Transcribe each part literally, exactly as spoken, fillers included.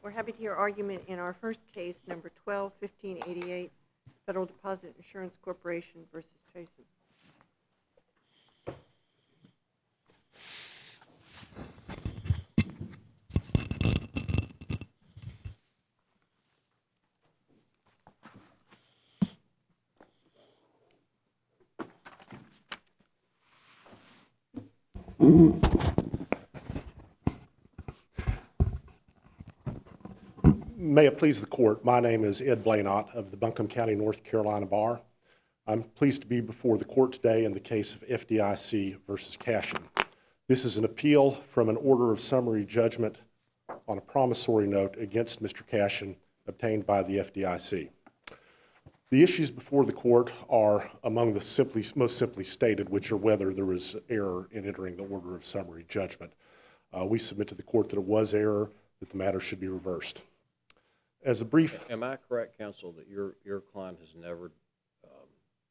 We're happy to hear argument in our first case, number twelve fifteen eighty-eight, Federal Deposit Insurance Corporation versus Chasen. May it please the court, my name is Ed Blainott of the Buncombe County, North Carolina Bar. I'm pleased to be before the court today in the case of F D I C versus Cashion. This is an appeal from an order of summary judgment on a promissory note against Mister Cashion obtained by the F D I C. The issues before the court are among the simply, most simply stated, which are whether there was error in entering the order of summary judgment. Uh, we submit to the court that it was error, that the matter should be reversed. As a brief... Am I correct, counsel, that your, your client has never um,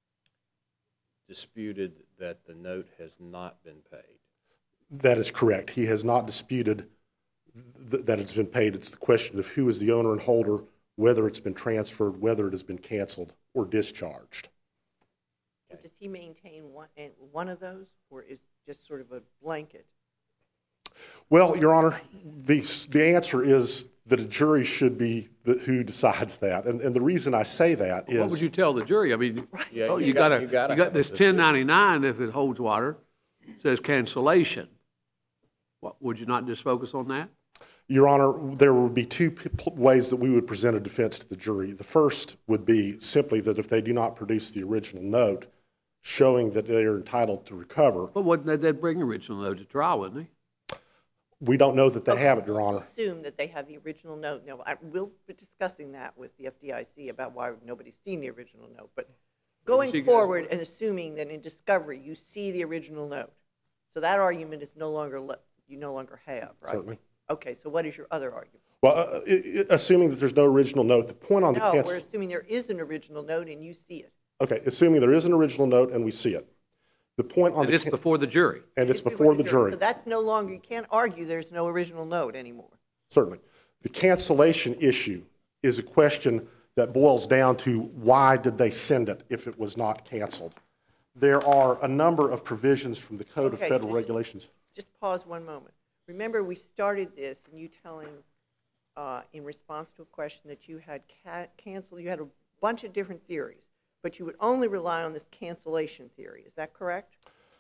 disputed that the note has not been paid? That is correct. He has not disputed th that it's been paid. It's the question of who is the owner and holder, whether it's been transferred, whether it has been canceled or discharged. Does he maintain one, one of those, or is just sort of a blanket? Well, Your Honor, the, the answer is that a jury should be the, who decides that. And, and the reason I say that is... What would you tell the jury? I mean, yeah, oh, you, you, gotta, gotta, you, gotta you got this ten ninety-nine, if it holds water, says cancellation. What, would you not just focus on that? Your Honor, there would be two ways that we would present a defense to the jury. The first would be simply that if they do not produce the original note, showing that they are entitled to recover... But wouldn't they they'd bring original note to trial, wouldn't they? We don't know that they okay, have it, Your Honor. Let's assume that they have the original note. Now, I, we'll be discussing that with the F D I C about why nobody's seen the original note. But going forward and assuming that in discovery you see the original note, so that argument is no longer you no longer have, right? Certainly. Okay, so what is your other argument? Well, uh, it, assuming that there's no original note, the point on no, the cancel... we're assuming there is an original note and you see it. Okay, assuming there is an original note and we see it. The point on and the it's before the jury. And it's, it's before, before the, the jury. jury. So that's no longer, you can't argue there's no original note anymore. Certainly. The cancellation issue is a question that boils down to why did they send it if it was not canceled. There are a number of provisions from the Code okay, of Federal so Regulations. Just, just pause one moment. Remember we started this and you telling uh, in response to a question that you had ca canceled, you had a bunch of different theories. But you would only rely on this cancellation theory. Is that correct?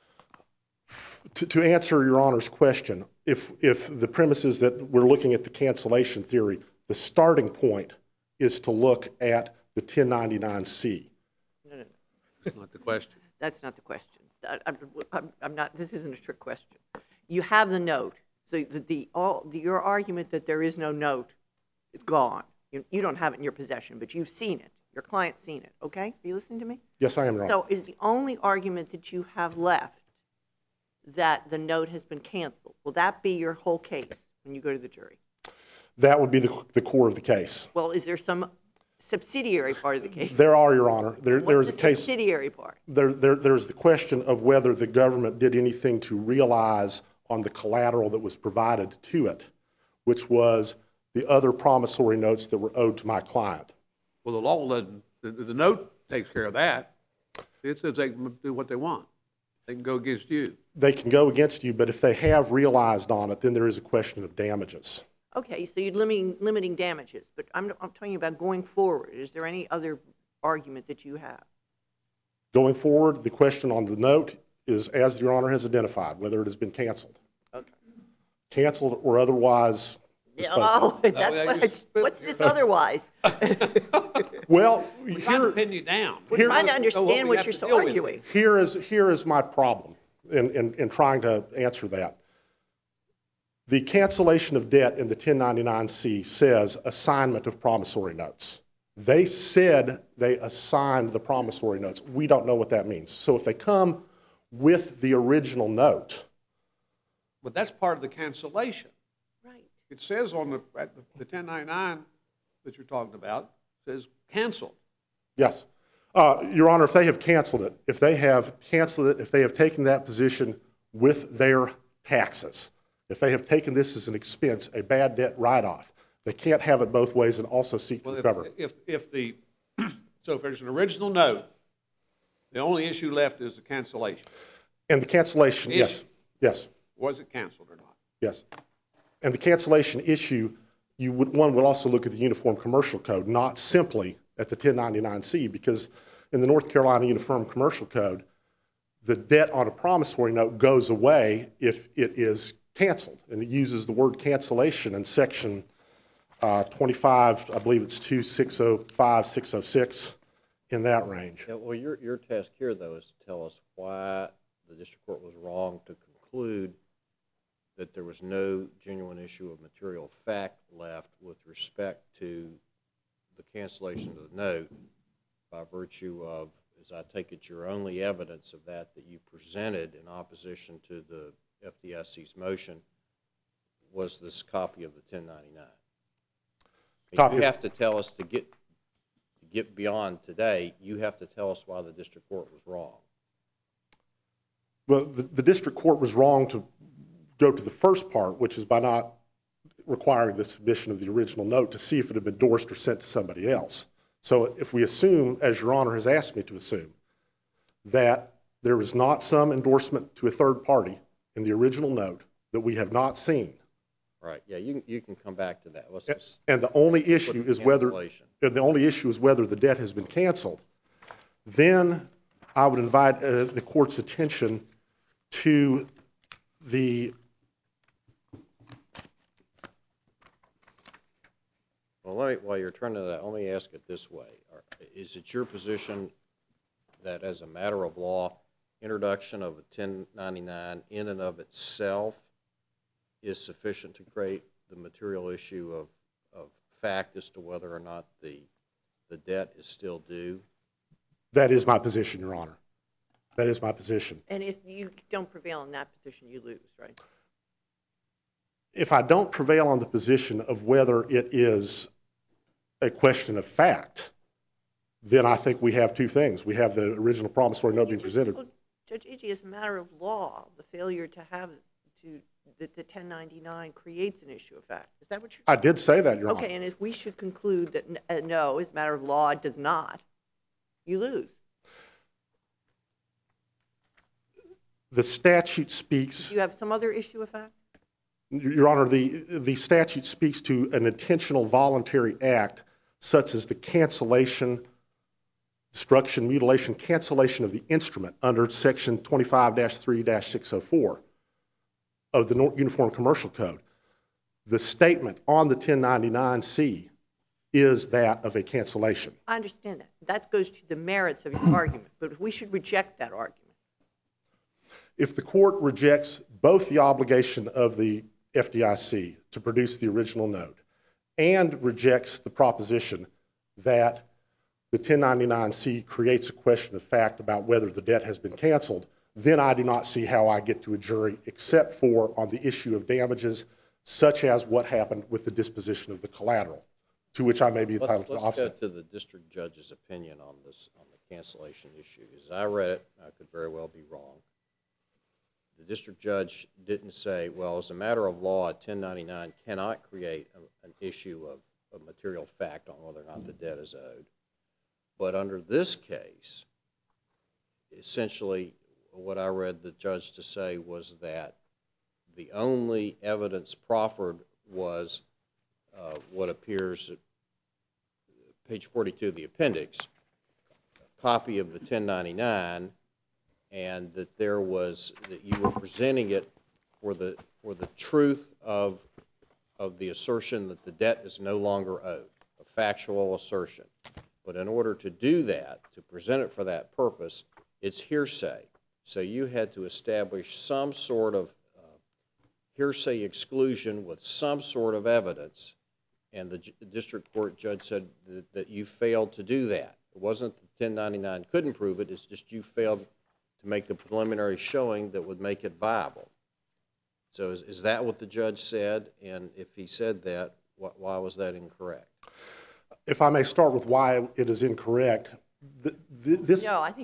To, to answer Your Honor's question, if, if the premise is that we're looking at the cancellation theory, the starting point is to look at the ten ninety-nine C. No, no, no. That's not the question. That's not the question. I, I'm, I'm, I'm not, this isn't a trick question. You have the note. So the, the, all, the, your argument that there is no note is gone. You, you don't have it in your possession, but you've seen it. Your client's seen it, okay? Are you listening to me? Yes, I am, Your Honor. So is the only argument that you have left that the note has been canceled? Will that be your whole case when you go to the jury? That would be the, the core of the case. Well, is there some subsidiary part of the case? There are, Your Honor. There, What's there is the a case. Subsidiary part. There, there, there's the question of whether the government did anything to realize on the collateral that was provided to it, which was the other promissory notes that were owed to my client. Well, the law doesn't, the, the note takes care of that. It says they can do what they want. They can go against you. They can go against you, but if they have realized on it, then there is a question of damages. Okay, so you're limiting, limiting damages, but I'm, I'm talking about going forward. Is there any other argument that you have? Going forward, the question on the note is, as Your Honor has identified, whether it has been canceled. Okay. Canceled or otherwise disposed of. Oh, that's what I, what's this otherwise? Well, we're here, trying to pin you down. We're here, trying to understand what, what you're so arguing. Here is, here is my problem in, in, in trying to answer that. The cancellation of debt in the ten ninety-nine C says assignment of promissory notes. They said they assigned the promissory notes. We don't know what that means. So if they come with the original note. But that's part of the cancellation. Right. It says on the, at the, the ten ninety-nine that you're talking about, it says cancel. Yes. Uh, Your Honor, if they have canceled it, if they have canceled it, if they have taken that position with their taxes, if they have taken this as an expense, a bad debt write-off, They can't have it both ways and also seek Well, to if, recover. if, if the, so if there's an original note, the only issue left is the cancellation. And the cancellation, yes, Issue. yes, Was it canceled or not? yes. And the cancellation issue, you would, one would also look at the Uniform Commercial Code, not simply at the ten ninety-nine C, because in the North Carolina Uniform Commercial Code, the debt on a promissory note goes away if it is canceled. And it uses the word cancellation in section uh, twenty-five, I believe it's two six oh five, six oh six, in that range. Yeah, well, your, your task here, though, is to tell us why the district court was wrong to conclude that there was no genuine issue of material fact left with respect to the cancellation of the note by virtue of, as I take it, your only evidence of that that you presented in opposition to the F D I C's motion was this copy of the ten ninety-nine. Copy You of- have to tell us to get to get beyond today, you have to tell us why the district court was wrong. Well, the, the district court was wrong to go to the first part, which is by not requiring the submission of the original note to see if it had been endorsed or sent to somebody else. So if we assume, as Your Honor has asked me to assume, that there was not some endorsement to a third party in the original note that we have not seen. Right. Yeah, you, you can come back to that. Let's And, just and the only issue is whether and the only issue is whether the debt has been canceled. Then I would invite uh, the court's attention to the Well, let me, while you're turning to that, let me ask it this way. Are, is it your position that as a matter of law, introduction of a ten ninety-nine in and of itself is sufficient to create the material issue of, of fact as to whether or not the, the debt is still due? That is my position, Your Honor. That is my position. And if you don't prevail in that position, you lose, right? If I don't prevail on the position of whether it is a question of fact, then I think we have two things. We have the original promissory note being presented. Well, Judge Agee, as a matter of law, the failure to have to that the ten ninety-nine creates an issue of fact. Is that what you're I did say that, Your Honor. Okay, and if we should conclude that uh, no, as a matter of law, it does not, you lose. The statute speaks. Do you have some other issue of fact? Your Honor, the, the statute speaks to an intentional voluntary act such as the cancellation, destruction, mutilation, cancellation of the instrument under section twenty-five dash three dash six oh four of the Uniform Commercial Code. The statement on the ten ninety-nine C is that of a cancellation. I understand that. That goes to the merits of your argument, but we should reject that argument. If the court rejects both the obligation of the F D I C to produce the original note and rejects the proposition that the ten ninety-nine C creates a question of fact about whether the debt has been canceled, then I do not see how I get to a jury except for on the issue of damages such as what happened with the disposition of the collateral, to which I may be entitled let's, to offset. Let's go to the district judge's opinion on this, on the cancellation issue. As I read it, I could very well be wrong. The district judge didn't say, well, as a matter of law, a ten ninety-nine cannot create a, an issue of, of material fact on whether or not the debt is owed. But under this case, essentially what I read the judge to say was that the only evidence proffered was uh, what appears at page forty-two of the appendix, a copy of the ten ninety-nine, and that there was, that you were presenting it for the for the truth of of the assertion that the debt is no longer owed, a factual assertion. But in order to do that, to present it for that purpose, it's hearsay. So you had to establish some sort of uh, hearsay exclusion with some sort of evidence, and the, the district court judge said that, that you failed to do that. It wasn't that ten ninety-nine couldn't prove it, it's just you failed to make the preliminary showing that would make it viable. So is, is that what the judge said? And if he said that, wh why was that incorrect? If I may start with why it is incorrect, th th this... No, I think you have to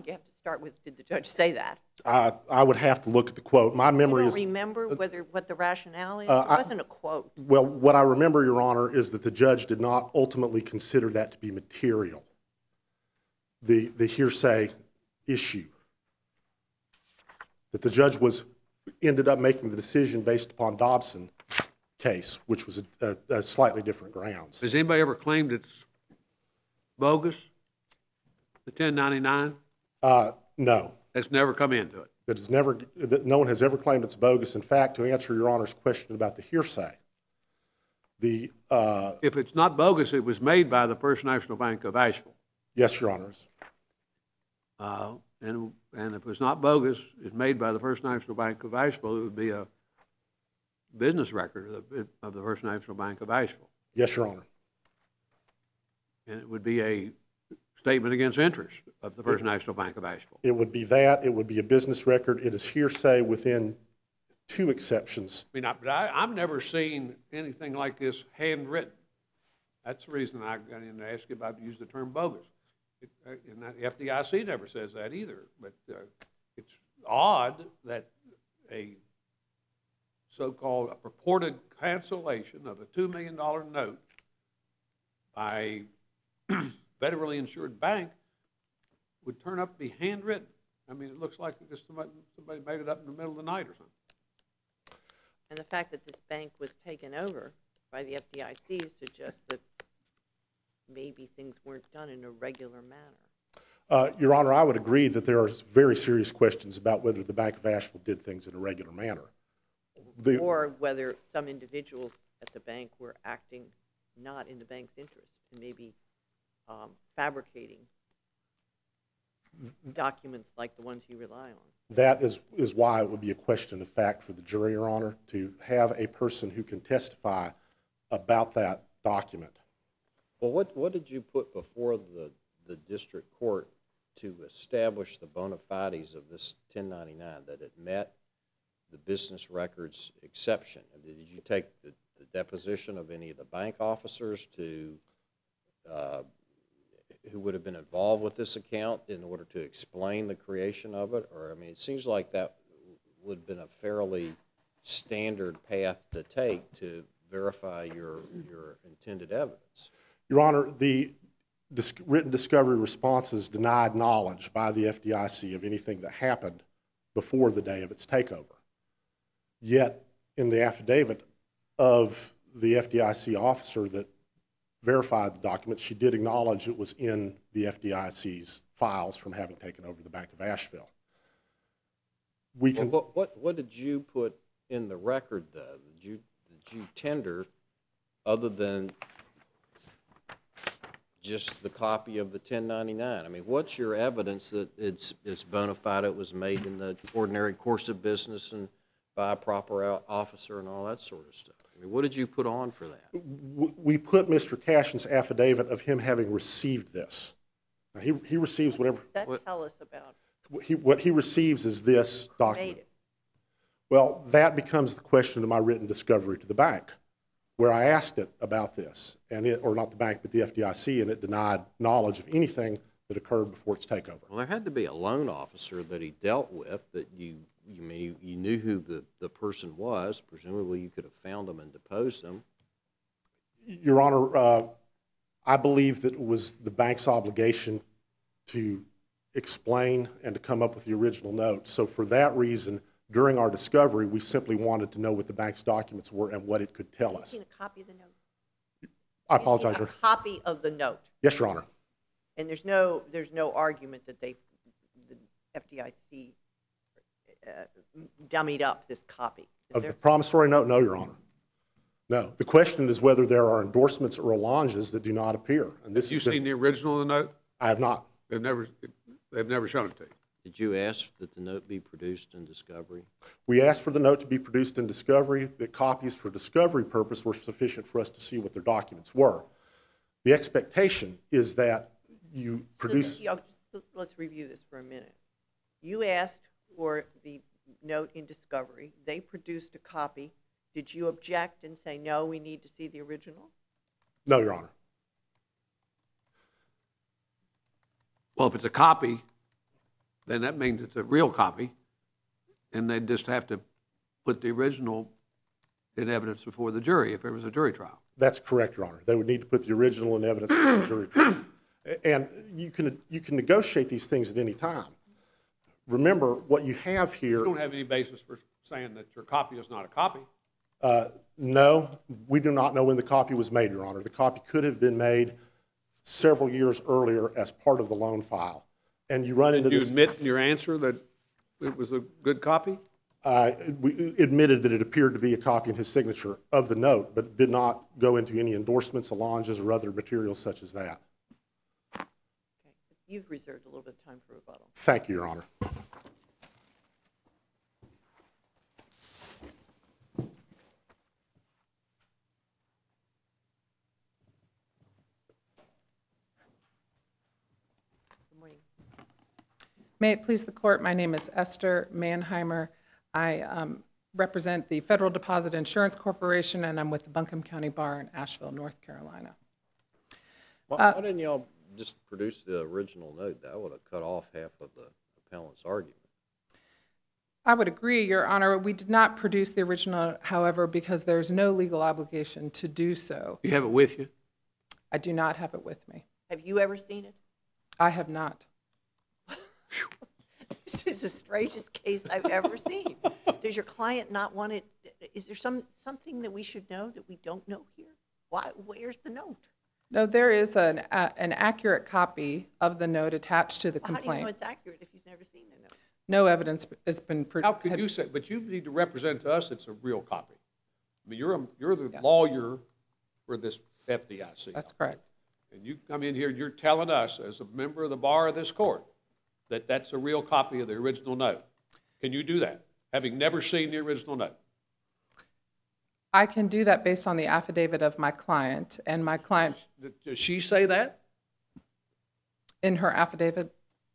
start with, did the judge say that? I, I would have to look at the quote. My memory you is... don't remember whether what the rationale is? Uh, it wasn't a quote. I, well, what I remember, Your Honor, is that the judge did not ultimately consider that to be material. The, the hearsay issue. That the judge was ended up making the decision based upon Dobson case, which was a, a, a slightly different grounds. Has anybody ever claimed it's bogus, the ten ninety-nine? Uh, no. That's never come into it? That is never, that no one has ever claimed it's bogus. In fact, to answer Your Honor's question about the hearsay, the... Uh, if it's not bogus, it was made by the First National Bank of Asheville. Yes, Your Honors. Uh, and, and if it's not bogus, it's made by the First National Bank of Asheville, it would be a business record of the, of the First National Bank of Asheville. Yes, Your Honor. And it would be a statement against interest of the First it, National Bank of Asheville. It would be that. It would be a business record. It is hearsay within two exceptions. I mean, I, but I, I've never seen anything like this handwritten. That's the reason I got in to ask you about to use the term bogus. It, uh, and the F D I C never says that either. But uh, it's odd that a so-called purported cancellation of a two million dollar note by a federally insured bank would turn up to be handwritten. I mean, it looks like somebody, somebody made it up in the middle of the night or something. And the fact that this bank was taken over by the F D I C suggests that maybe things weren't done in a regular manner. Uh, Your Honor, I would agree that there are very serious questions about whether the Bank of Asheville did things in a regular manner. The, or whether some individuals at the bank were acting not in the bank's interest and maybe um, fabricating documents like the ones you rely on. That is, is why it would be a question of fact for the jury, Your Honor, to have a person who can testify about that document. Well, what, what did you put before the, the district court to establish the bona fides of this ten ninety-nine, that it met the business records exception? Did you take the, the deposition of any of the bank officers to uh, who would have been involved with this account in order to explain the creation of it? Or, I mean, it seems like that would have been a fairly standard path to take to verify your, your intended evidence. Your Honor, the dis- written discovery responses denied knowledge by the F D I C of anything that happened before the day of its takeover. Yet, in the affidavit of the F D I C officer that verified the documents, she did acknowledge it was in the F D I C's files from having taken over the Bank of Asheville. We can. Well, what, what, what did you put in the record, though? Did you, did you tender, other than just the copy of the ten ninety-nine? I mean, what's your evidence that it's, it's bona fide, it was made in the ordinary course of business and by a proper officer and all that sort of stuff? I mean, what did you put on for that? We put Mister Cashin's affidavit of him having received this. Now, he, he receives whatever. That what, tell us about? He, what he receives is this document. Well, that becomes the question of my written discovery to the bank, where I asked it about this, and it, or not the bank, but the F D I C, and it denied knowledge of anything that occurred before its takeover. Well, there had to be a loan officer that he dealt with that you, you mean you, you knew who the, the person was. Presumably, you could have found them and deposed them. Your Honor, uh, I believe that it was the bank's obligation to explain and to come up with the original note. So for that reason, during our discovery, we simply wanted to know what the bank's documents were and what it could tell us. Have you seen a copy of the note? I apologize, Your Honor. A copy of the note. Yes, Your Honor. And there's no there's no argument that they, the F D I C, uh, dummied up this copy. Is of there? The promissory note? No, Your Honor. No. The question is whether there are endorsements or allonges that do not appear. And this have you seen been, the original of the note? I have not. They've never they've never shown it to you. Did you ask that the note be produced in discovery? We asked for the note to be produced in discovery. The copies for discovery purpose were sufficient for us to see what their documents were. The expectation is that you produce... So, let's review this for a minute. You asked for the note in discovery. They produced a copy. Did you object and say, no, we need to see the original? No, Your Honor. Well, if it's a copy, then that means it's a real copy, and they'd just have to put the original in evidence before the jury if there was a jury trial. That's correct, Your Honor. They would need to put the original in evidence before the jury trial. And you can, you can negotiate these things at any time. Remember, what you have here... You don't have any basis for saying that your copy is not a copy. Uh, no, we do not know when the copy was made, Your Honor. The copy could have been made several years earlier as part of the loan file. And you run into Did you this... admit in your answer that it was a good copy? Uh, we admitted that it appeared to be a copy in his signature of the note, but did not go into any endorsements, allonges, or other materials such as that. Okay. You've reserved a little bit of time for rebuttal. Thank you, Your Honor. May it please the Court, my name is Esther Mannheimer. I um, represent the Federal Deposit Insurance Corporation, and I'm with the Buncombe County Bar in Asheville, North Carolina. Why, Uh, why didn't y'all just produce the original note? That would have cut off half of the appellant's argument. I would agree, Your Honor. We did not produce the original, however, because there's no legal obligation to do so. You have it with you? I do not have it with me. Have you ever seen it? I have not. This is the strangest case I've ever seen. Does your client not want it? Is there some something that we should know that we don't know here? Why? Where's the note? No, there is an, uh, an accurate copy of the note attached to the Well, how complaint. do you know it's accurate if you've never seen the note? No evidence has been produced. How could you say, but you need to represent to us it's a real copy. I mean, you're, a, you're the Yes. lawyer for this F D I C. That's correct. And you come in here and you're telling us, as a member of the bar of this court, that that's a real copy of the original note. Can you do that, having never seen the original note? I can do that based on the affidavit of my client, and my client, Does she say that? in her affidavit,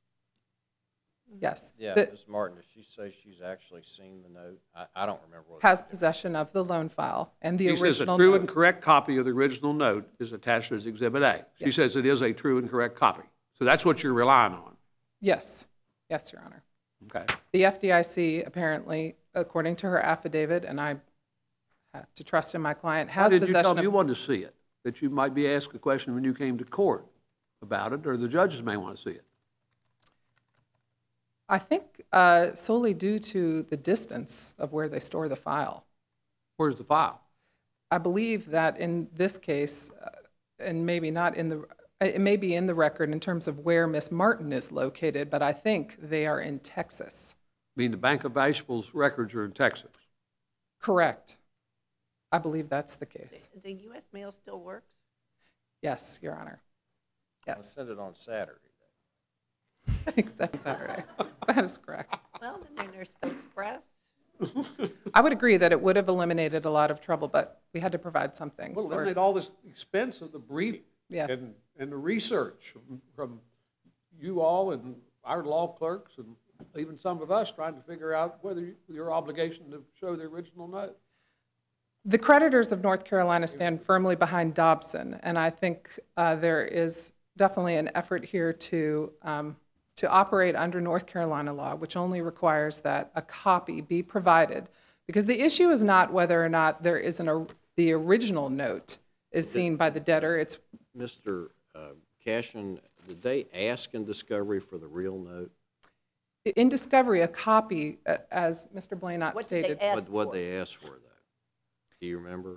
yes, Yeah, the- Miz Martin, does she say she's actually seen the note? I, I don't remember what. has possession of the loan file and the She says a original true and note. correct copy of the original note is attached as Exhibit A. She Yes. says it is a true and correct copy. So that's what you're relying on. Yes, yes, Your Honor. Okay. The F D I C apparently, according to her affidavit, and I have to trust in my client, Why has did you tell possession me you of. wanted to see it? That you might be asked a question when you came to court about it, or the judges may want to see it. I think uh, solely due to the distance of where they store the file. Where's the file? I believe that in this case, uh, and maybe not in the, it may be in the record in terms of where Miss Martin is located, but I think they are in Texas. I mean, the Bank of Asheville's records are in Texas. Correct. I believe that's the case. The, the U S mail still works? Yes, Your Honor. I Yes. sent it on Saturday. Except Saturday. That is correct. Well, then there's Post Express. I would agree that it would have eliminated a lot of trouble, but we had to provide something. Well, for- eliminate all this expense of the briefing Yes. and, and the research from, from you all and our law clerks and even some of us trying to figure out whether you, your obligation to show the original note. The creditors of North Carolina stand firmly behind Dobson, and I think uh, there is definitely an effort here to um, to operate under North Carolina law, which only requires that a copy be provided, because the issue is not whether or not there is an the original note is seen by the debtor. It's Mister Uh, Cashin, did they ask in discovery for the real note? in discovery a copy, uh, as Mister Blanot What did they stated. ask What what for? they asked for, though? Do you remember?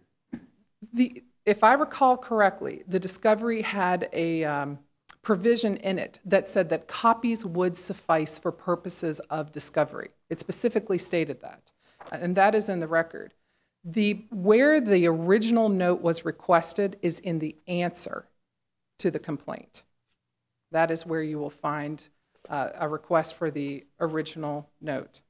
The, if I recall correctly, the discovery had a um, provision in it that said that copies would suffice for purposes of discovery. It specifically stated that, and that is in the record. The, where the original note was requested is in the answer to the complaint. That is where you will find uh, a request for the original note.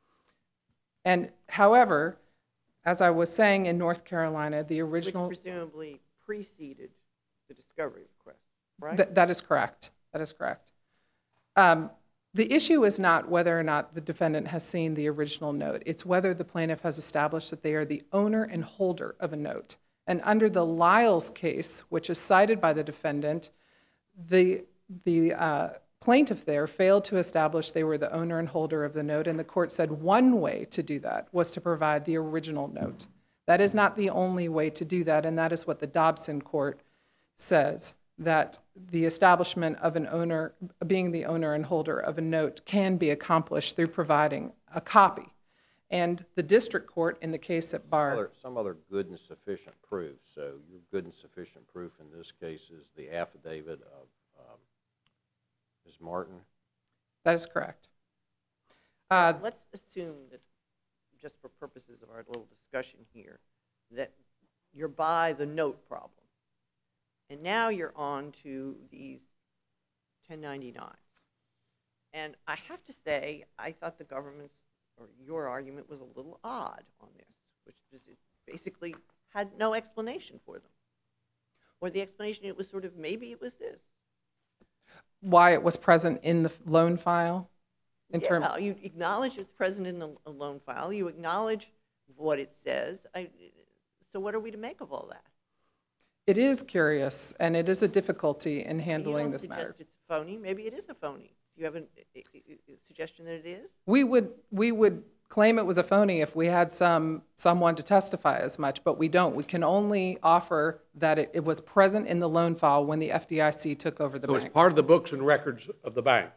And however, as I was saying, in North Carolina, the original... Which presumably preceded the discovery request, right? Th- that is correct. That is correct. Um, the issue is not whether or not the defendant has seen the original note. It's whether the plaintiff has established that they are the owner and holder of a note. And under the Lyles case, which is cited by the defendant, the, the uh, plaintiff there failed to establish they were the owner and holder of the note, and the court said one way to do that was to provide the original note. That is not the only way to do that, and that is what the Dobson court says, that the establishment of an owner, being the owner and holder of a note, can be accomplished through providing a copy. And the district court, in the case at bar... Some other, some other good and sufficient proof. So your good and sufficient proof in this case is the affidavit of um, Miz Martin? That is correct. Uh, Let's assume that, just for purposes of our little discussion here, that you're by the note problem. And now you're on to these ten ninety-nines. And I have to say, I thought the government's, or your argument, was a little odd on this, which is it basically had no explanation for them. Or the explanation, it was sort of, maybe it was this. Why it was present in the loan file? In yeah, term- you acknowledge it's present in the loan file. You acknowledge what it says. I, so what are we to make of all that? It is curious, and it is a difficulty in handling this matter. You don't suggest it's phony. Maybe it is a phony. Do you have a, a, a suggestion that it is? We would we would claim it was a phony if we had some someone to testify as much, but we don't. We can only offer that it, it was present in the loan file when the F D I C took over the so bank. So it's part of the books and records of the bank.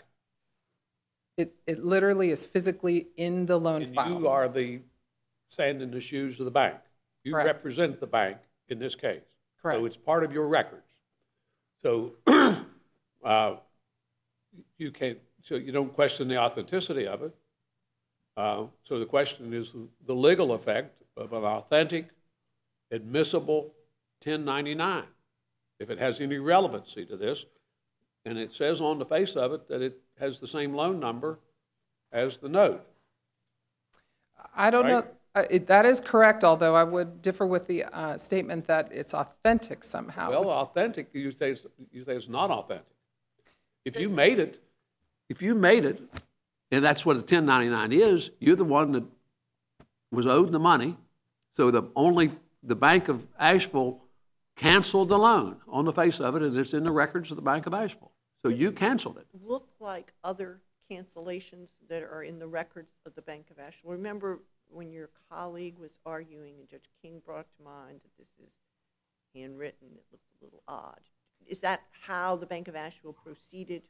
It it literally is physically in the loan and file. You are the stand in the shoes of the bank. You Correct. represent the bank in this case. Correct. So it's part of your records. So uh, you can't. So you don't question the authenticity of it. Uh, so the question is the legal effect of an authentic, admissible ten ninety-nine. If it has any relevancy to this, and it says on the face of it that it has the same loan number as the note. I don't right? know. Uh, it, that is correct, although I would differ with the uh, statement that it's authentic somehow. Well, authentic, you say, it's, you say it's not authentic. If you made it, if you made it, and that's what a ten ninety-nine is, you're the one that was owed the money, so the only, the Bank of Asheville canceled the loan on the face of it, and it's in the records of the Bank of Asheville. So you canceled it. Look like other cancellations that are in the records of the Bank of Asheville. Remember when your colleague was arguing and Judge King brought to mind that this is handwritten, it looks a little odd. Is that how the Bank of Asheville proceeded?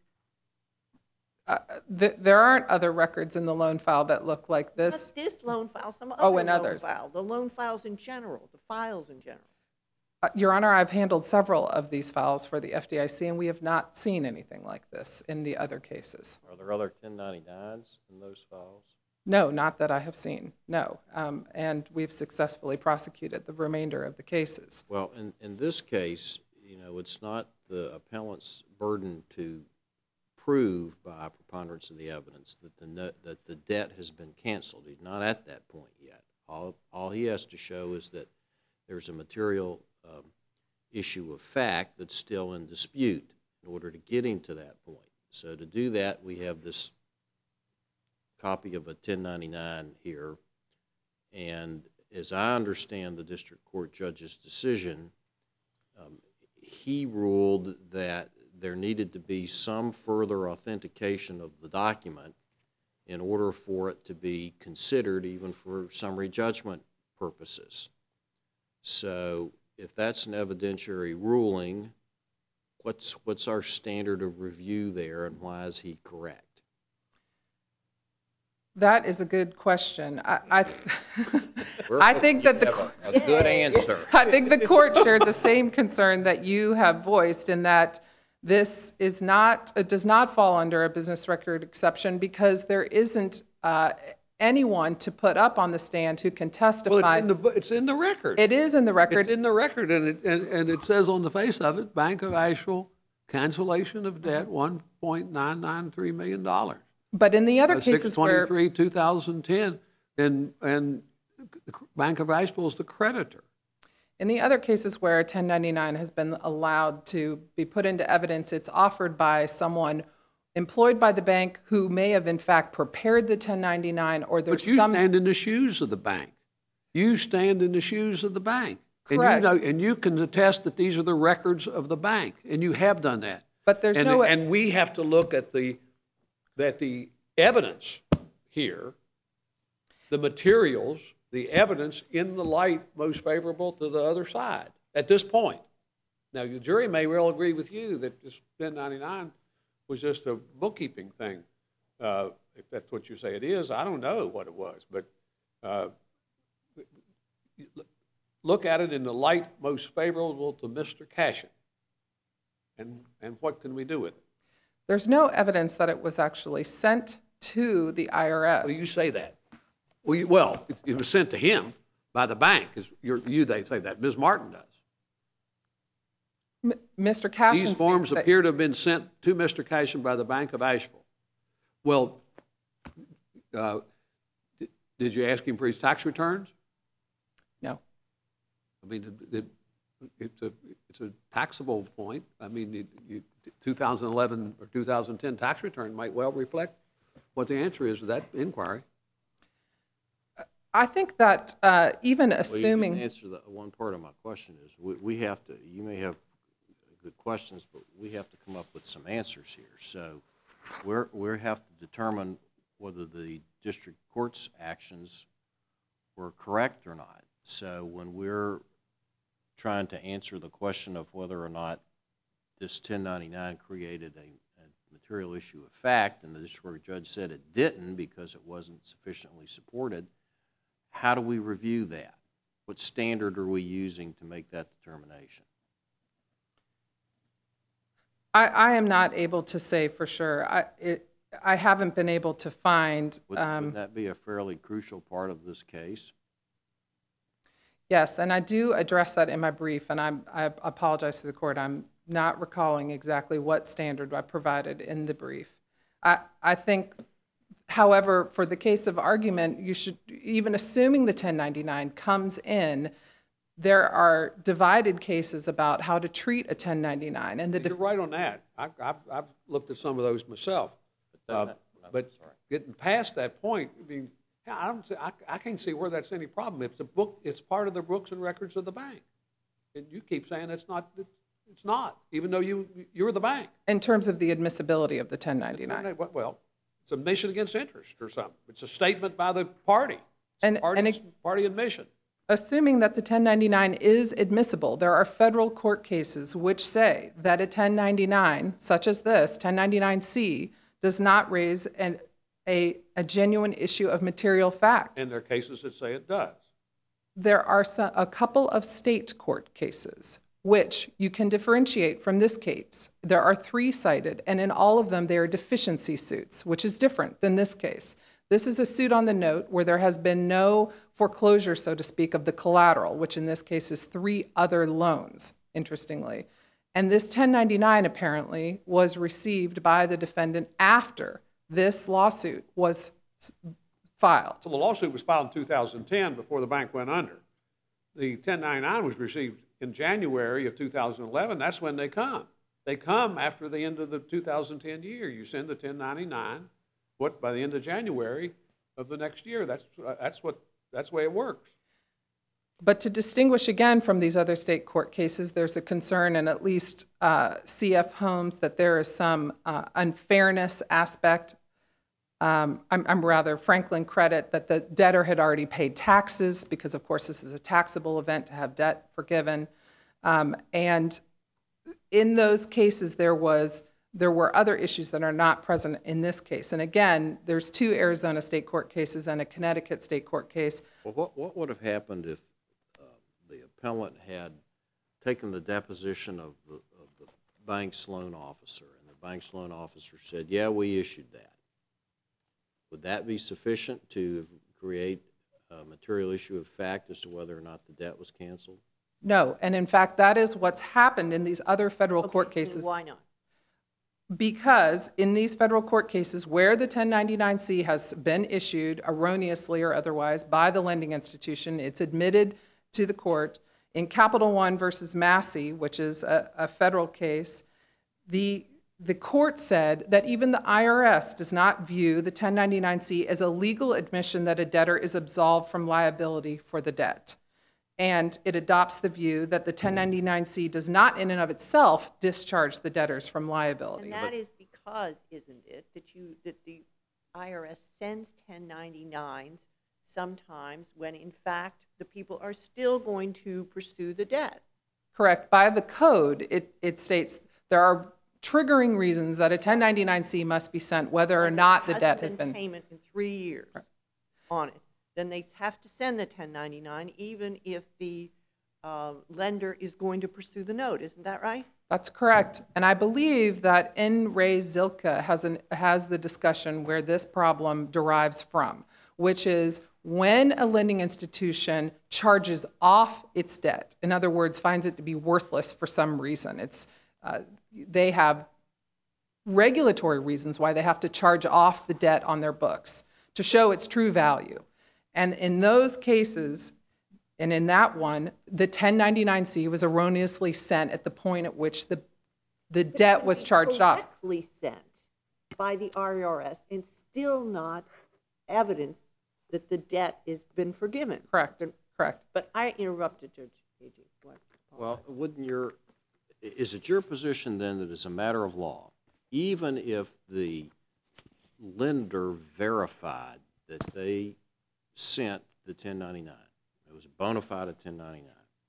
Uh, th- there aren't other records in the loan file that look like this. Not this loan file, some other Oh, and loan others. file. The loan files in general, the files in general. Uh, Your Honor, I've handled several of these files for the F D I C, and we have not seen anything like this in the other cases. Are there other ten ninety-nines in those files? No, not that I have seen, no. Um, and we've successfully prosecuted the remainder of the cases. Well, in, in this case, you know, it's not the appellant's burden to prove by preponderance of the evidence that the no, that the debt has been canceled. He's not at that point yet. All, all he has to show is that there's a material um, issue of fact that's still in dispute in order to get him to that point. So to do that, we have this copy of a ten ninety-nine here, and as I understand the district court judge's decision, um, he ruled that there needed to be some further authentication of the document in order for it to be considered even for summary judgment purposes. So if that's an evidentiary ruling, what's what's our standard of review there, and why is he correct? That is a good question. I, I, I think that the a, a good answer. I think the court shared the same concern that you have voiced, in that this is not, it does not fall under a business record exception because there isn't uh, anyone to put up on the stand who can testify. Well, it's in the, it's in the record. It is in the record. It's in the record, and it, and, and it says on the face of it, Bank of Asheville, cancellation of debt, one point nine nine three million dollars. But in the other cases where... six twenty-three two thousand ten, and, and Bank of Asheville is the creditor. In the other cases where a ten ninety-nine has been allowed to be put into evidence, it's offered by someone employed by the bank who may have in fact prepared the ten ninety-nine, or there's but you some... stand in the shoes of the bank. You stand in the shoes of the bank. Correct. And you know, and you can attest that these are the records of the bank, and you have done that. But there's and, no... And we have to look at the, that the evidence here, the materials, the evidence in the light most favorable to the other side at this point. Now, the jury may well agree with you that this ten ninety-nine was just a bookkeeping thing. Uh, if that's what you say it is, I don't know what it was. But uh, look at it in the light most favorable to Mister Cashin. And, and what can we do with it? There's no evidence that it was actually sent to the I R S. Well, you say that. Well, you, well it, it was sent to him by the bank. Is you, they say that. Miz Martin does. M- Mister Cashin... These forms appear to have been sent to Mister Cashin by the Bank of Asheville. Well, uh, did, did you ask him for his tax returns? No. I mean, it, it, it's a it's a taxable point. I mean, it, you, two thousand eleven or two thousand ten tax return might well reflect what the answer is to that inquiry. I think that uh, even well, assuming... you didn't answer the one part of my question is we, we have to, you may have good questions, but we have to come up with some answers here. So we're, we have to determine whether the district court's actions were correct or not. So when we're trying to answer the question of whether or not this ten ninety-nine created a, a material issue of fact, and the district court judge said it didn't because it wasn't sufficiently supported, how do we review that? What standard are we using to make that determination? I, I am not able to say for sure. I, it, I haven't been able to find... Would, um, wouldn't that be a fairly crucial part of this case? Yes, and I do address that in my brief, and I'm, I apologize to the court. I'm not recalling exactly what standard I provided in the brief. I, I think, however, for the case of argument, you should, even assuming the ten ninety-nine comes in, there are divided cases about how to treat a ten ninety-nine. And the You're right on that. I, I've, I've looked at some of those myself. Uh, but getting past that point, I mean, I, don't see, I, I can't see where that's any problem. It's a book. It's part of the books and records of the bank. And you keep saying it's not. It's not, even though you you're the bank. In terms of the admissibility of the ten ninety-nine. Well, it's a admission against interest or something. It's a statement by the party. And, party, and it, party admission. Assuming that the ten ninety-nine is admissible, there are federal court cases which say that a ten ninety-nine, such as this, ten ninety-nine C, does not raise an, a, a genuine issue of material fact. And there are cases that say it does. There are some, a couple of state court cases which you can differentiate from this case. There are three cited, and in all of them they are deficiency suits, which is different than this case. This is a suit on the note where there has been no foreclosure, so to speak, of the collateral, which in this case is three other loans, interestingly. And this ten ninety-nine apparently was received by the defendant after this lawsuit was filed. So the lawsuit was filed in two thousand ten before the bank went under. The ten ninety-nine was received in January of two thousand eleven. That's when they come. They come after the end of the two thousand ten year. You send the ten ninety-nine, what, by the end of January of the next year. That's uh, that's what that's the way it works. But to distinguish again from these other state court cases, there's a concern in at least uh, C F Homes that there is some uh, unfairness aspect. Um, I'm, I'm rather Franklin credit that the debtor had already paid taxes because, of course, this is a taxable event to have debt forgiven. Um, and in those cases, there was there were other issues that are not present in this case. And again, there's two Arizona state court cases and a Connecticut state court case. Well, what, what would have happened if uh, the appellant had taken the deposition of the, of the bank's loan officer, and the bank's loan officer said, yeah, we issued that? Would that be sufficient to create a material issue of fact as to whether or not the debt was canceled? No, and in fact, that is what's happened in these other federal Okay, court cases. Why not? Because in these federal court cases where the ten ninety-nine C has been issued erroneously or otherwise by the lending institution, it's admitted to the court. In Capital One versus Massey, which is a, a federal case, the the court said that even the I R S does not view the ten ninety-nine C as a legal admission that a debtor is absolved from liability for the debt. And it adopts the view that the ten ninety-nine C does not in and of itself discharge the debtors from liability. And that is because, isn't it, that you that the I R S sends ten ninety-nines sometimes when in fact the people are still going to pursue the debt. Correct. By the code, it, it states there are triggering reasons that a ten ninety-nine C must be sent whether or not the debt has been... Hasn't been payment in three years on it. Then they have to send the ten ninety-nine even if the uh, lender is going to pursue the note. Isn't that right? That's correct. And I believe that N. Ray Zilka has, an, has the discussion where this problem derives from, which is when a lending institution charges off its debt, in other words, finds it to be worthless for some reason. It's, uh, they have regulatory reasons why they have to charge off the debt on their books to show its true value. And in those cases, and in that one, the ten ninety-nine C was erroneously sent at the point at which the, the debt was charged off. Correctly sent by the I R S and still not evidence that the debt has been forgiven. Correct. Correct. But I interrupted Judge A G. Well, wouldn't your, is it your position then that as a matter of law, even if the lender verified that they sent the ten ninety-nine, it was a bona fide ten ninety-nine,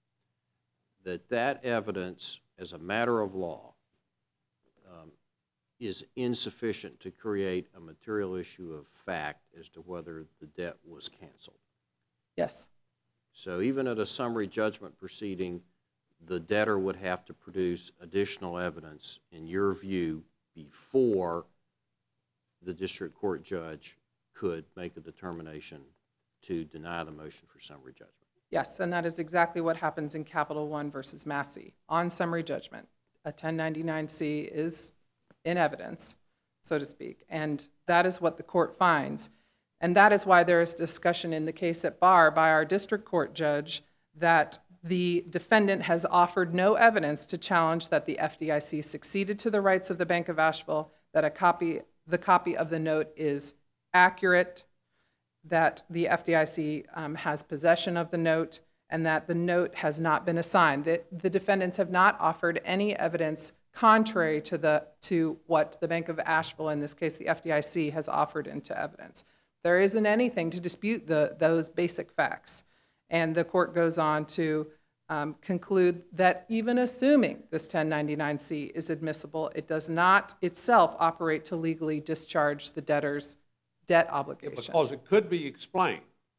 that that evidence as a matter of law um, is insufficient to create a material issue of fact as to whether the debt was canceled? Yes. So even at a summary judgment proceeding, the debtor would have to produce additional evidence, in your view, before the district court judge could make a determination to deny the motion for summary judgment. Yes, and that is exactly what happens in Capital One versus Massey. On summary judgment, a ten ninety-nine C is in evidence, so to speak, and that is what the court finds. And that is why there is discussion in the case at bar by our district court judge that the defendant has offered no evidence to challenge that the F D I C succeeded to the rights of the Bank of Asheville, that a copy, the copy of the note is accurate, that the F D I C um, has possession of the note, and that the note has not been assigned. The, the defendants have not offered any evidence contrary to, the, to what the Bank of Asheville, in this case the F D I C, has offered into evidence. There isn't anything to dispute the, those basic facts. And the court goes on to um, conclude that even assuming this ten ninety-nine C is admissible, it does not itself operate to legally discharge the debtor's debt obligation. Yeah, because it could be explained,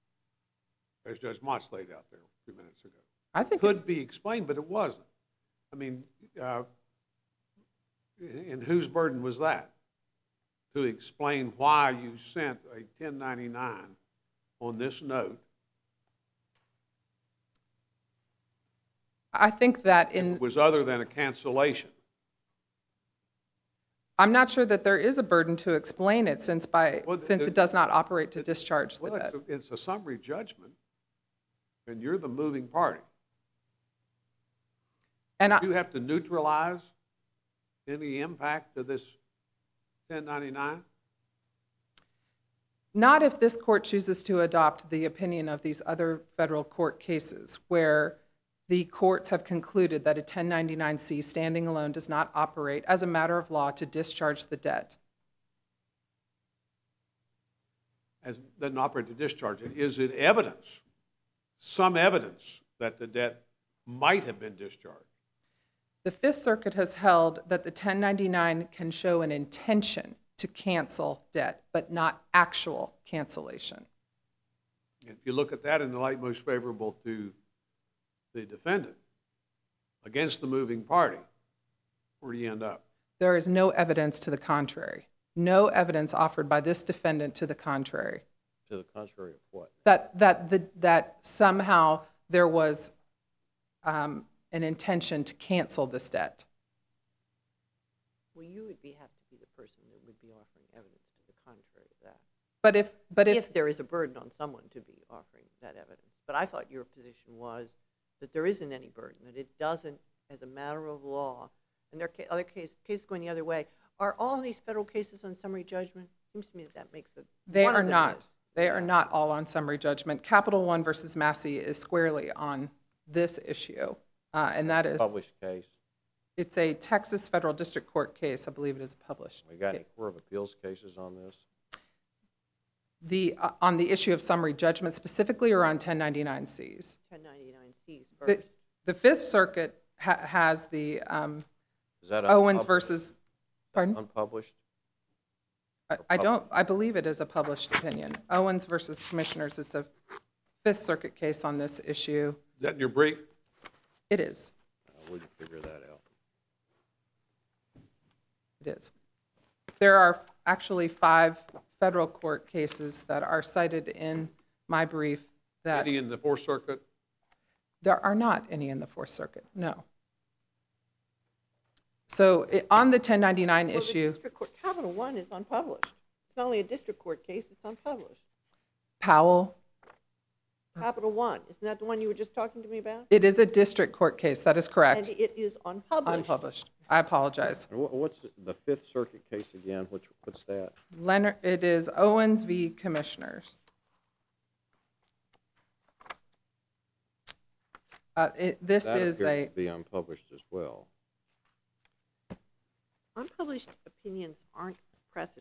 as Judge Motz laid out there a few minutes ago. I think it could be explained, but it wasn't. I mean, uh, and whose burden was that? To explain why you sent a ten ninety-nine on this note. I think that in... It was other than a cancellation. I'm not sure that there is a burden to explain it since by well, since it, it does not operate to it, discharge well, the debt. It's a, it's a summary judgment, and you're the moving party. And I, you have to neutralize any impact of this ten ninety-nine? Not if this court chooses to adopt the opinion of these other federal court cases where the courts have concluded that a ten ninety-nine C standing alone does not operate as a matter of law to discharge the debt. As doesn't operate to discharge it. Is it evidence, some evidence that the debt might have been discharged? The Fifth Circuit has held that the ten ninety-nine can show an intention to cancel debt, but not actual cancellation. If you look at that in the light most favorable to the defendant against the moving party, where do you end up? There is no evidence to the contrary. No evidence offered by this defendant to the contrary. To the contrary of what? That that the, that somehow there was um, an intention to cancel this debt. Well, you would be have to be the person that would be offering evidence to the contrary of that. But if but if, if there is a burden on someone to be offering that evidence. But I thought your position was that there isn't any burden, that it doesn't, as a matter of law, and there are other case, cases going the other way. Are all of these federal cases on summary judgment? Seems to me that that makes it. They one are of them not. is. They are not all on summary judgment. Capital One versus Massey is squarely on this issue, uh, and that is Published case. it's a Texas Federal District Court case. I believe it is published. We got any Court of Appeals cases on this? The uh, on the issue of summary judgment specifically, or on ten ninety-nine C's. ten ninety-nine C's The, first. the Fifth Circuit ha- has the um, Is that Owens unpublished? versus. Pardon? Unpublished? I, I don't. I believe it is a published opinion. Owens versus Commissioners. It's a Fifth Circuit case on this issue. Is that in your brief? It is. Uh, we can figure that out. It is. There are actually five federal court cases that are cited in my brief that Any in the Fourth Circuit? there are not any in the Fourth Circuit. No. So it, on the ten ninety-nine Well, issue, the district court, Capital One is unpublished. It's not only a district court case, it's unpublished. Powell, Capital One, isn't that the one you were just talking to me about? it is a district court case. That is correct. And it is unpublished. Unpublished. I apologize. And what, what's the Fifth Circuit case again? Which, what's that? Leonard, it is Owens v. Commissioners. Uh, it, this That is appears a to be unpublished as well. Unpublished opinions aren't precedent.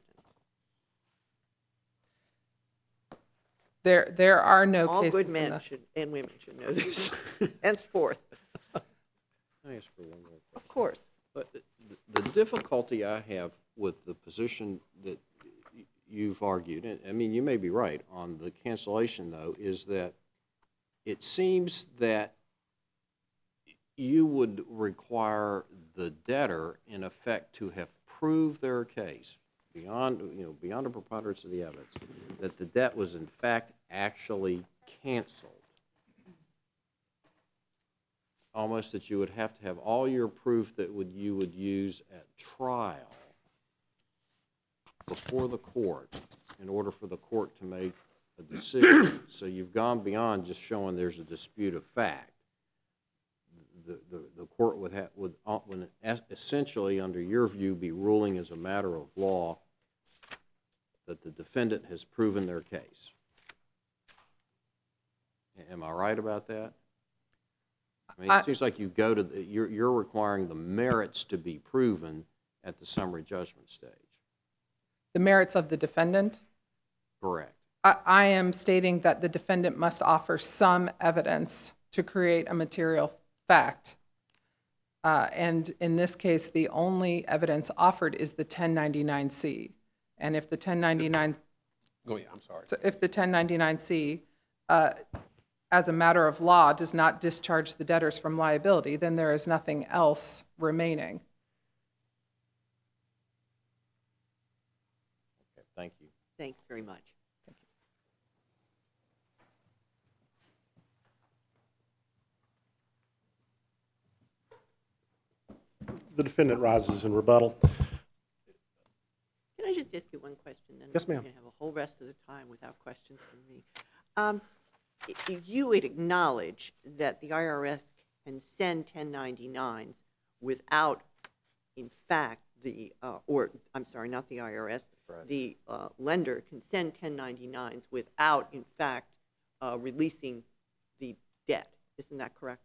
there. There are no All cases good in men the, should and women should know this. Henceforth, Can I ask for one more question? of course. But the, the difficulty I have with the position that y- you've argued, and I mean, you may be right on the cancellation, though, is that it seems that you would require the debtor, in effect, to have proved their case beyond, you know, beyond a preponderance of the evidence, that the debt was in fact actually canceled. Almost that you would have to have all your proof that would you would use at trial before the court in order for the court to make a decision. So you've gone beyond just showing there's a dispute of fact. The, the, the court would have would, uh, would essentially, under your view, be ruling as a matter of law that the defendant has proven their case. Am I right about that? I mean, it I, seems like you go to the, you're you're requiring the merits to be proven at the summary judgment stage. the merits of the defendant. Correct. I, I am stating that the defendant must offer some evidence to create a material fact. Uh, and in this case, the only evidence offered is the ten ninety-nine C. And if the ten ninety-nine, Go ahead, I'm sorry. so if the ten ninety-nine C, uh, as a matter of law, does not discharge the debtors from liability, then there is nothing else remaining. Okay, thank you. Thanks very much. The defendant rises in rebuttal. Can I just ask you one question? Then Yes, ma'am. We can have a whole rest of the time without questions from me. Um, i- you would acknowledge that the I R S can send ten ninety-nines without, in fact, the, uh, or, I'm sorry, not the I R S, Right. the uh, lender can send ten ninety-nines without, in fact, uh, releasing the debt. Isn't that correct?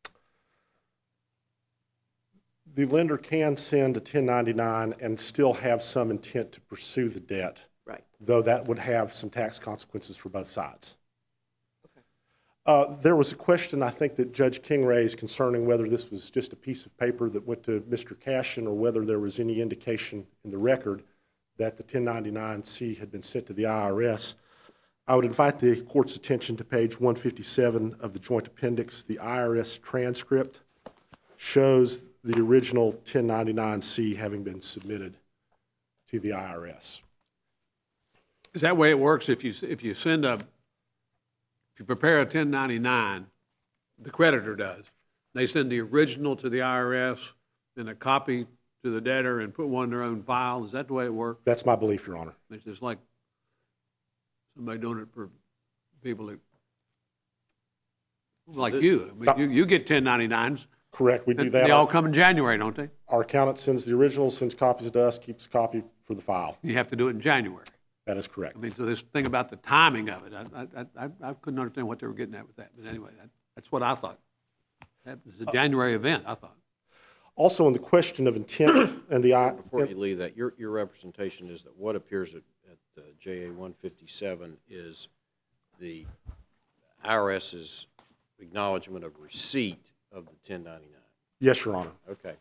The lender can send a ten ninety-nine and still have some intent to pursue the debt, Right. though that would have some tax consequences for both sides. Okay. Uh, there was a question, I think, that Judge King raised concerning whether this was just a piece of paper that went to Mister Cashin or whether there was any indication in the record that the ten ninety-nine C had been sent to the I R S. I would invite the court's attention to page one fifty-seven of the joint appendix. The I R S transcript shows the original ten ninety-nine C having been submitted to the I R S. Is that the way it works? If you, if you send a, if you prepare a ten ninety-nine, the creditor does, they send the original to the I R S and a copy to the debtor and put one in their own file. Is that the way it works? That's my belief, Your Honor. It's just like somebody doing it for people that, like you. I mean, you, you get ten ninety-nines. Correct, we do And that. they all come in January, don't they? Our accountant sends the original, sends copies to us, keeps a copy for the file. You have to do it in January. That is correct. I mean, so this thing about the timing of it, I, I, I, I couldn't understand what they were getting at with that. But anyway, that, that's what I thought. That was a January event, I thought. Also, on the question of intent and the I. Before you leave that, your, your representation is that what appears at, at uh, J A one fifty-seven is the IRS's acknowledgement of receipt of the ten ninety-nine. Yes, Your Honor. Okay.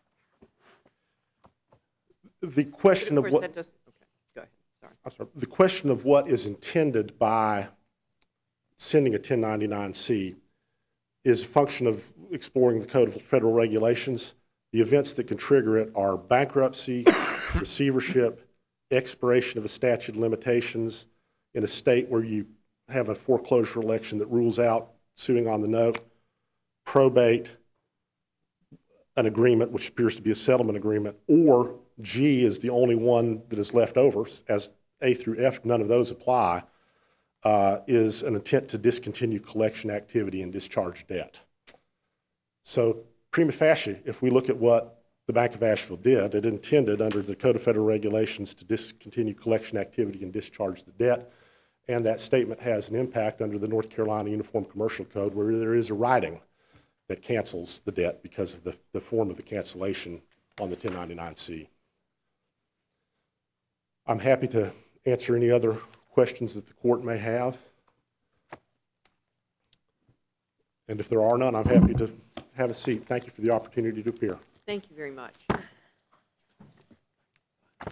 The question of, of what. That just, okay, go ahead. Sorry. I'm sorry. The question of what is intended by sending a ten ninety-nine C is a function of exploring the Code of Federal Regulations. The events that can trigger it are bankruptcy, receivership, expiration of a statute of limitations in a state where you have a foreclosure election that rules out suing on the note, probate, an agreement which appears to be a settlement agreement, or G is the only one that is left over, as A through F, none of those apply, uh, is an intent to discontinue collection activity and discharge debt. So prima facie, if we look at what the Bank of Asheville did, it intended under the Code of Federal Regulations to discontinue collection activity and discharge the debt, and that statement has an impact under the North Carolina Uniform Commercial Code where there is a writing that cancels the debt because of the, the form of the cancellation on the ten ninety-nine C. I'm happy to answer any other questions that the court may have. And if there are none, I'm happy to have a seat. Thank you for the opportunity to appear. Thank you very much.